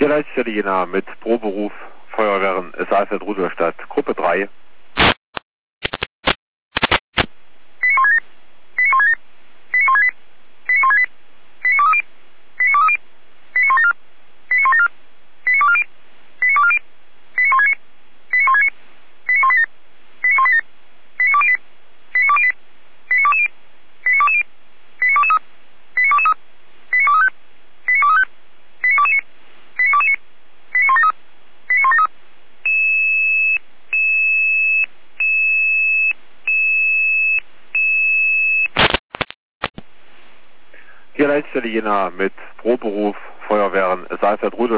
Leitstelle Jena mit Proberuf Feuerwehren Saalfeld-Rudolstadt, Gruppe 3. Hier Leitstelle Jena mit Proberuf Feuerwehren Saalfeld-Rudolstadt.